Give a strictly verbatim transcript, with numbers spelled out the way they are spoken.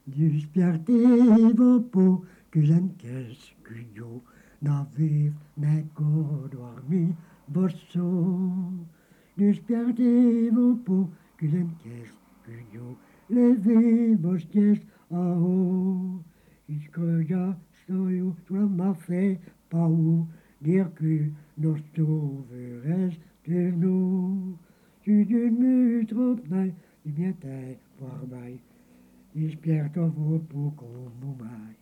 Disperdeva po que l'encaisse cuyo n'avait qu'à dormir bosso. Disperdeva po que l'encaisse cuyo levé bosques en haut. Jusque ya soy toi m'a fait pas où dire que nos sauverais de nous. Tu ne me trompes pas, du bien t'es pour moi. Despierta vou pouco no mar.